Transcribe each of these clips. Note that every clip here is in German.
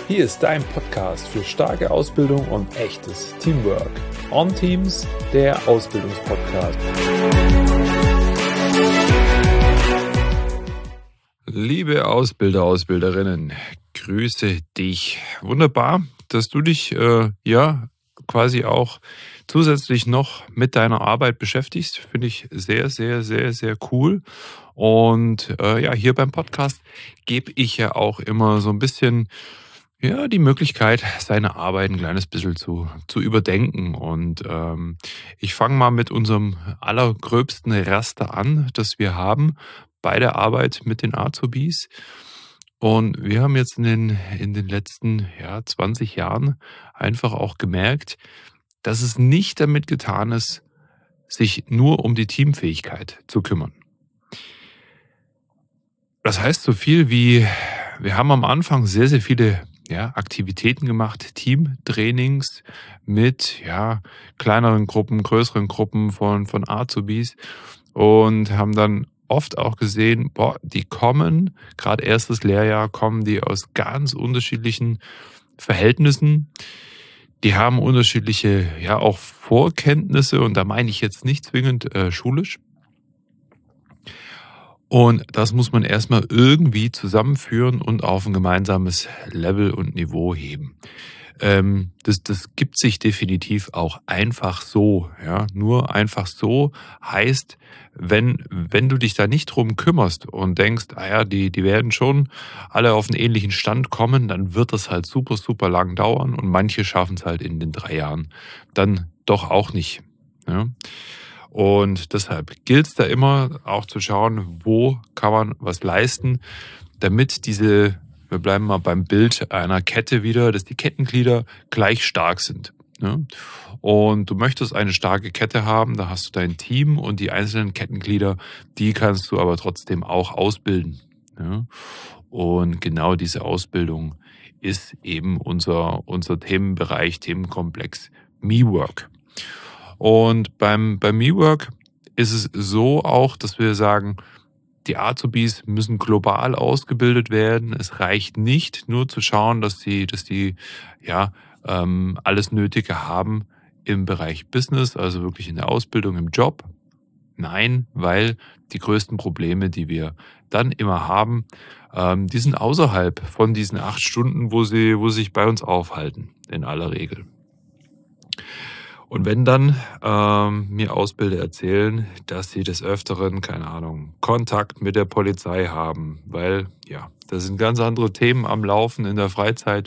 Hier ist dein Podcast für starke Ausbildung und echtes Teamwork. On Teams, der Ausbildungspodcast. Liebe Ausbilder, Ausbilderinnen, grüße dich. Wunderbar, dass du dich quasi auch zusätzlich noch mit deiner Arbeit beschäftigst. Finde ich sehr, sehr, sehr, sehr cool. Und hier beim Podcast gebe ich ja auch immer so ein bisschen die Möglichkeit, seine Arbeit ein kleines bisschen zu überdenken. Und ich fange mal mit unserem allergröbsten Raster an, das wir haben bei der Arbeit mit den Azubis. Und wir haben jetzt in den letzten 20 Jahren einfach auch gemerkt, dass es nicht damit getan ist, sich nur um die Teamfähigkeit zu kümmern. Das heißt so viel wie, wir haben am Anfang sehr, sehr viele Aktivitäten gemacht, Teamtrainings mit kleineren Gruppen, größeren Gruppen von Azubis und haben dann oft auch gesehen, die kommen, gerade erstes Lehrjahr, kommen die aus ganz unterschiedlichen Verhältnissen. Die haben unterschiedliche, auch Vorkenntnisse und da meine ich jetzt nicht zwingend schulisch. Und das muss man erstmal irgendwie zusammenführen und auf ein gemeinsames Level und Niveau heben. Das gibt sich definitiv auch einfach so. Ja? Nur einfach so heißt, wenn du dich da nicht drum kümmerst und denkst, die werden schon alle auf einen ähnlichen Stand kommen, dann wird das halt super, super lang dauern und manche schaffen es halt in den 3 Jahren dann doch auch nicht. Ja? Und deshalb gilt es da immer auch zu schauen, wo kann man was leisten, damit wir bleiben mal beim Bild einer Kette wieder, dass die Kettenglieder gleich stark sind. Ne? Und du möchtest eine starke Kette haben, da hast du dein Team und die einzelnen Kettenglieder, die kannst du aber trotzdem auch ausbilden. Ne? Und genau diese Ausbildung ist eben unser Themenbereich, Themenkomplex MeWork. Und beim MeWork ist es so auch, dass wir sagen, die Azubis müssen global ausgebildet werden. Es reicht nicht nur zu schauen, dass die alles Nötige haben im Bereich Business, also wirklich in der Ausbildung, im Job. Nein, weil die größten Probleme, die wir dann immer haben, die sind außerhalb von diesen 8 Stunden, wo sie sich bei uns aufhalten, in aller Regel. Und wenn dann mir Ausbilder erzählen, dass sie des Öfteren, keine Ahnung, Kontakt mit der Polizei haben, weil da sind ganz andere Themen am Laufen in der Freizeit.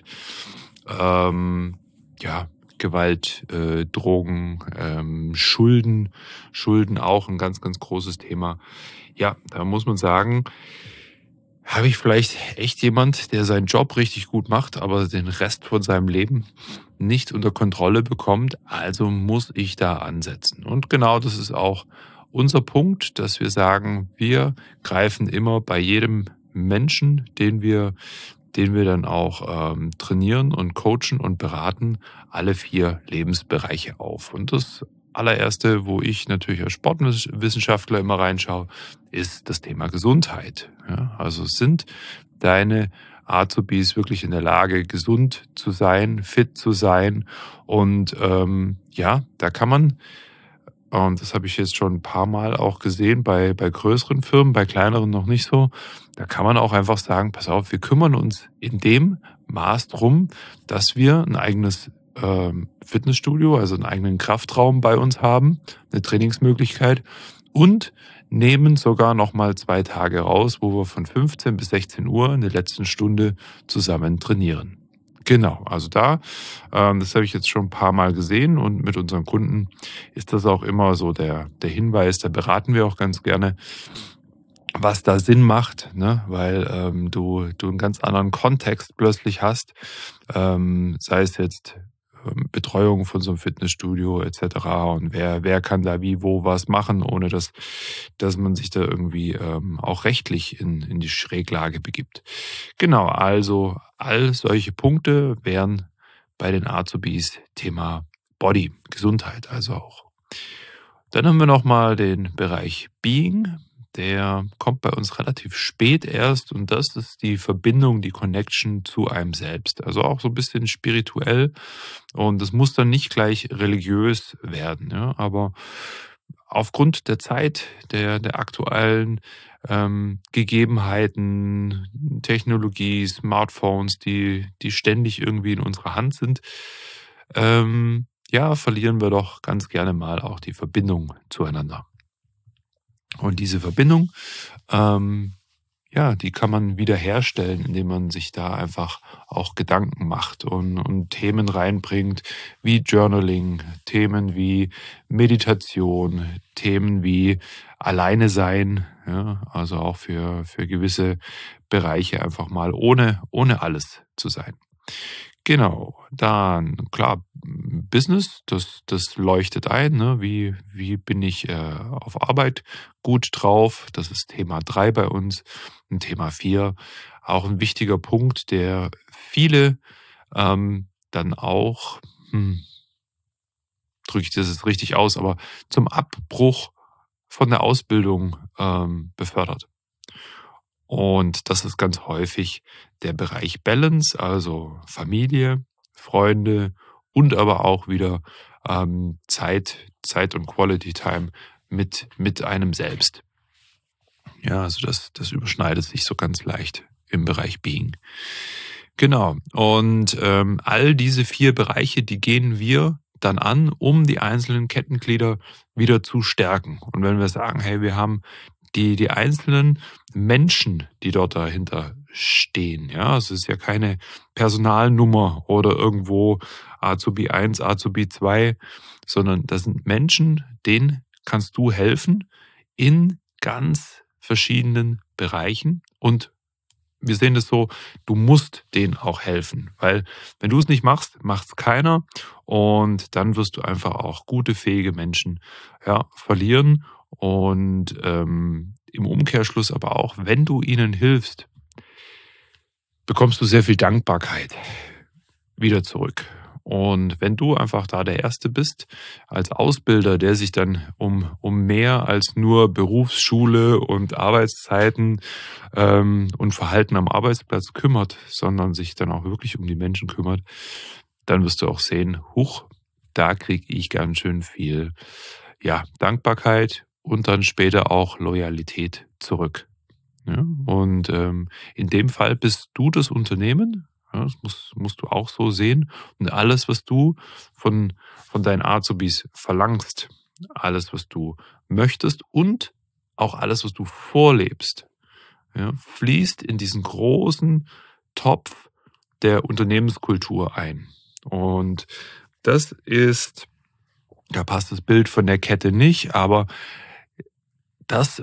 Gewalt, Drogen, Schulden auch ein ganz, ganz großes Thema. Ja, da muss man sagen, habe ich vielleicht echt jemand, der seinen Job richtig gut macht, aber den Rest von seinem Leben nicht unter Kontrolle bekommt, also muss ich da ansetzen. Und genau das ist auch unser Punkt, dass wir sagen, wir greifen immer bei jedem Menschen, den wir dann auch trainieren und coachen und beraten, alle 4 Lebensbereiche auf. Und das allererste, wo ich natürlich als Sportwissenschaftler immer reinschaue, ist das Thema Gesundheit. Ja, also sind deine Azubis wirklich in der Lage, gesund zu sein, fit zu sein? Und da kann man, und das habe ich jetzt schon ein paar Mal auch gesehen bei größeren Firmen, bei kleineren noch nicht so, da kann man auch einfach sagen, pass auf, wir kümmern uns in dem Maß drum, dass wir ein eigenes Fitnessstudio, also einen eigenen Kraftraum bei uns haben, eine Trainingsmöglichkeit und nehmen sogar nochmal 2 Tage raus, wo wir von 15 bis 16 Uhr in der letzten Stunde zusammen trainieren. Genau, also das habe ich jetzt schon ein paar Mal gesehen und mit unseren Kunden ist das auch immer so der Hinweis, da beraten wir auch ganz gerne, was da Sinn macht, ne? Weil du einen ganz anderen Kontext plötzlich hast, sei es jetzt Betreuung von so einem Fitnessstudio etc. Und wer kann da wie, wo was machen, ohne dass man sich da irgendwie auch rechtlich in die Schräglage begibt. Genau, also all solche Punkte wären bei den Azubis Thema Body, Gesundheit also auch. Dann haben wir nochmal den Bereich Being. der kommt bei uns relativ spät erst und das ist die Verbindung, die Connection zu einem selbst. Also auch so ein bisschen spirituell und es muss dann nicht gleich religiös werden, ja, aber aufgrund der Zeit, der aktuellen Gegebenheiten, Technologie, Smartphones, die ständig irgendwie in unserer Hand sind, ja, verlieren wir doch ganz gerne mal auch die Verbindung zueinander. Und diese Verbindung, ähm, ja, die kann man wiederherstellen, indem man sich da einfach auch Gedanken macht und Themen reinbringt wie Journaling, Themen wie Meditation, Themen wie Alleine sein, ja, also auch für gewisse Bereiche einfach mal ohne alles zu sein. Genau, dann klar, Business, das leuchtet ein, ne? Wie bin ich auf Arbeit gut drauf? Das ist Thema 3 bei uns. Und Thema 4, auch ein wichtiger Punkt, der viele dann auch, drücke ich das jetzt richtig aus, aber zum Abbruch von der Ausbildung befördert. Und das ist ganz häufig der Bereich Balance, also Familie, Freunde und aber auch wieder Zeit und Quality Time mit einem selbst. Ja, also das überschneidet sich so ganz leicht im Bereich Being. Genau. Und all diese 4 Bereiche, die gehen wir dann an, um die einzelnen Kettenglieder wieder zu stärken. Und wenn wir sagen, hey, wir haben die einzelnen Menschen, die dort dahinter stehen, ja, also es ist ja keine Personalnummer oder irgendwo Azubi 1, Azubi 2, sondern das sind Menschen, denen kannst du helfen in ganz verschiedenen Bereichen und wir sehen das so, du musst denen auch helfen, weil wenn du es nicht machst, macht es keiner und dann wirst du einfach auch gute, fähige Menschen, ja, verlieren und im Umkehrschluss aber auch, wenn du ihnen hilfst, bekommst du sehr viel Dankbarkeit wieder zurück. Und wenn du einfach da der Erste bist, als Ausbilder, der sich dann um mehr als nur Berufsschule und Arbeitszeiten und Verhalten am Arbeitsplatz kümmert, sondern sich dann auch wirklich um die Menschen kümmert, dann wirst du auch sehen, huch, da kriege ich ganz schön viel, ja, Dankbarkeit und dann später auch Loyalität zurück. Ja? Und in dem Fall bist du das Unternehmen. Ja, das musst du auch so sehen. Und alles, was du von deinen Azubis verlangst, alles, was du möchtest und auch alles, was du vorlebst, ja, fließt in diesen großen Topf der Unternehmenskultur ein. Und das ist, da passt das Bild von der Kette nicht, aber das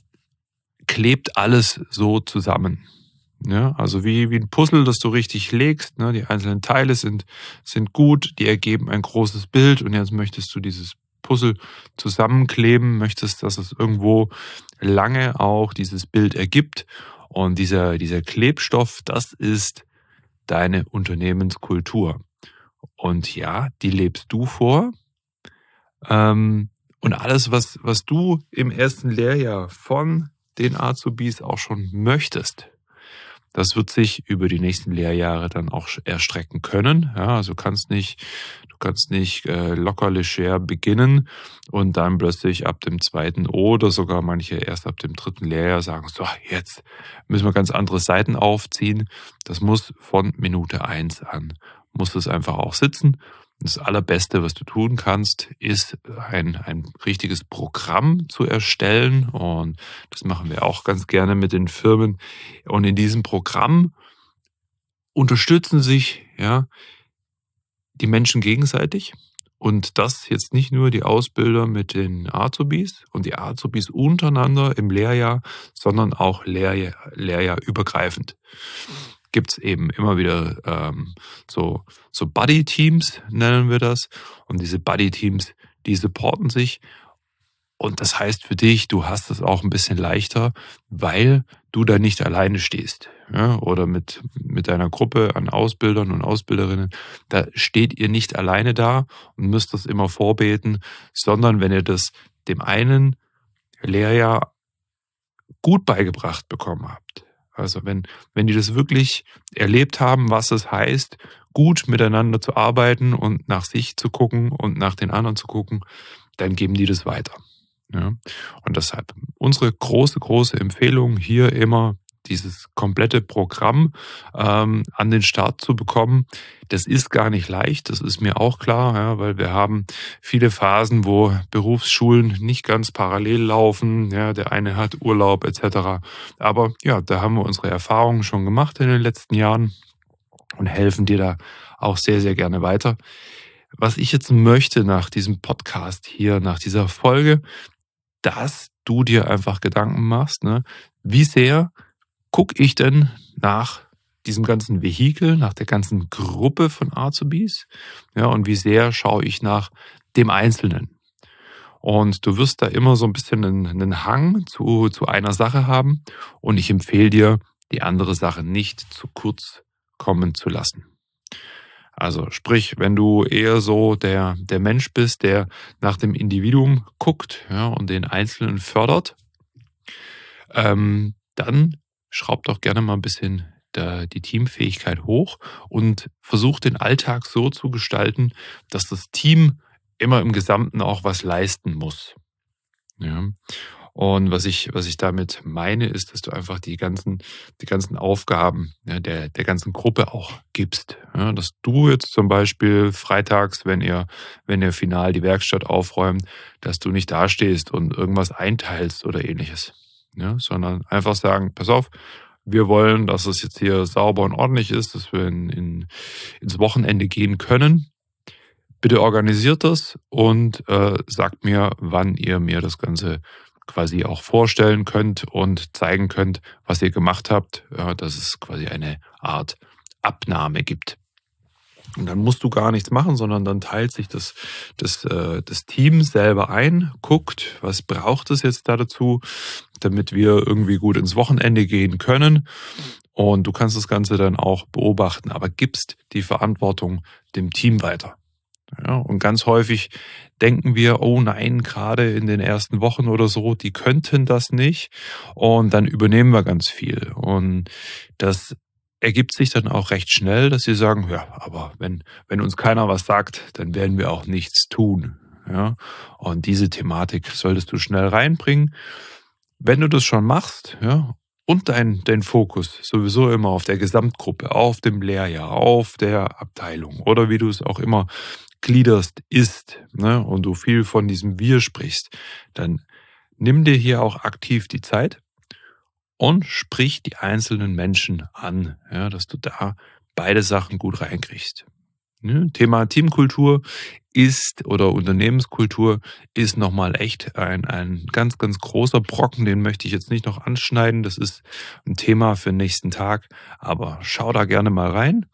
klebt alles so zusammen. Ja, also wie ein Puzzle, das du richtig legst. Ne? Die einzelnen Teile sind gut, die ergeben ein großes Bild und jetzt möchtest du dieses Puzzle zusammenkleben, möchtest, dass es irgendwo lange auch dieses Bild ergibt. Und dieser Klebstoff, das ist deine Unternehmenskultur. Und ja, die lebst du vor. Und alles, was du im ersten Lehrjahr von den Azubis auch schon möchtest, das wird sich über die nächsten Lehrjahre dann auch erstrecken können. Ja, also du kannst nicht locker leger beginnen und dann plötzlich ab dem 2. oder sogar manche erst ab dem 3. Lehrjahr sagen, so, jetzt müssen wir ganz andere Seiten aufziehen. Das muss von Minute 1 an, muss es einfach auch sitzen. Das Allerbeste, was du tun kannst, ist ein richtiges Programm zu erstellen. Und das machen wir auch ganz gerne mit den Firmen. Und in diesem Programm unterstützen sich, ja, die Menschen gegenseitig. Und das jetzt nicht nur die Ausbilder mit den Azubis und die Azubis untereinander im Lehrjahr, sondern auch lehrjahrübergreifend. Gibt es eben immer wieder so Buddy-Teams, nennen wir das. Und diese Buddy-Teams, die supporten sich. Und das heißt für dich, du hast es auch ein bisschen leichter, weil du da nicht alleine stehst. Ja? Oder mit deiner Gruppe an Ausbildern und Ausbilderinnen, da steht ihr nicht alleine da und müsst das immer vorbeten, sondern wenn ihr das dem einen Lehrjahr gut beigebracht bekommen habt. Also wenn die das wirklich erlebt haben, was es heißt, gut miteinander zu arbeiten und nach sich zu gucken und nach den anderen zu gucken, dann geben die das weiter. Ja? Und deshalb unsere große Empfehlung hier immer, dieses komplette Programm an den Start zu bekommen. Das ist gar nicht leicht, das ist mir auch klar, ja, weil wir haben viele Phasen, wo Berufsschulen nicht ganz parallel laufen. Ja, der eine hat Urlaub etc. Aber ja, da haben wir unsere Erfahrungen schon gemacht in den letzten Jahren und helfen dir da auch sehr gerne weiter. Was ich jetzt möchte nach diesem Podcast hier, nach dieser Folge, dass du dir einfach Gedanken machst, ne? Wie sehr gucke ich denn nach diesem ganzen Vehikel, nach der ganzen Gruppe von Azubis? Ja, und wie sehr schaue ich nach dem Einzelnen? Und du wirst da immer so ein bisschen einen Hang zu einer Sache haben. Und ich empfehle dir, die andere Sache nicht zu kurz kommen zu lassen. Also sprich, wenn du eher so der Mensch bist, der nach dem Individuum guckt, ja, und den Einzelnen fördert, dann schraub doch gerne mal ein bisschen die Teamfähigkeit hoch und versuch den Alltag so zu gestalten, dass das Team immer im Gesamten auch was leisten muss. Ja. Und was ich damit meine, ist, dass du einfach die ganzen Aufgaben, ja, der ganzen Gruppe auch gibst. Ja, dass du jetzt zum Beispiel freitags, wenn ihr final die Werkstatt aufräumt, dass du nicht dastehst und irgendwas einteilst oder ähnliches. Ja, sondern einfach sagen, pass auf, wir wollen, dass es jetzt hier sauber und ordentlich ist, dass wir ins Wochenende gehen können. Bitte organisiert das und sagt mir, wann ihr mir das Ganze quasi auch vorstellen könnt und zeigen könnt, was ihr gemacht habt, ja, dass es quasi eine Art Abnahme gibt. Und dann musst du gar nichts machen, sondern dann teilt sich das Team selber ein, guckt, was braucht es jetzt da dazu, damit wir irgendwie gut ins Wochenende gehen können. Und du kannst das Ganze dann auch beobachten, aber gibst die Verantwortung dem Team weiter. Ja, und ganz häufig denken wir, oh nein, gerade in den ersten Wochen oder so, die könnten das nicht. Und dann übernehmen wir ganz viel. Und das ergibt sich dann auch recht schnell, dass sie sagen, ja, aber wenn uns keiner was sagt, dann werden wir auch nichts tun. Ja, und diese Thematik solltest du schnell reinbringen. Wenn du das schon machst, ja, und dein Fokus sowieso immer auf der Gesamtgruppe, auf dem Lehrjahr, auf der Abteilung oder wie du es auch immer gliederst, ist, ne, und du viel von diesem Wir sprichst, dann nimm dir hier auch aktiv die Zeit und sprich die einzelnen Menschen an, ja, dass du da beide Sachen gut reinkriegst. Ne? Thema Teamkultur ist oder Unternehmenskultur ist nochmal echt ein ganz großer Brocken, den möchte ich jetzt nicht noch anschneiden, das ist ein Thema für den nächsten Tag, aber schau da gerne mal rein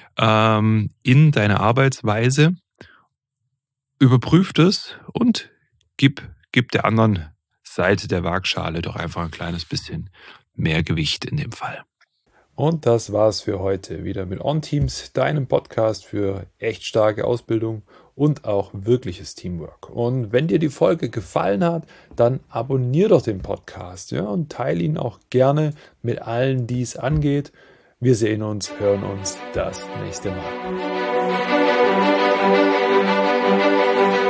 in deine Arbeitsweise, überprüf das und gib der anderen Seite der Waagschale doch einfach ein kleines bisschen mehr Gewicht in dem Fall. Und das war's für heute. Wieder mit OnTeams, deinem Podcast für echt starke Ausbildung und auch wirkliches Teamwork. Und wenn dir die Folge gefallen hat, dann abonnier doch den Podcast, ja, und teile ihn auch gerne mit allen, die es angeht. Wir sehen uns, hören uns das nächste Mal.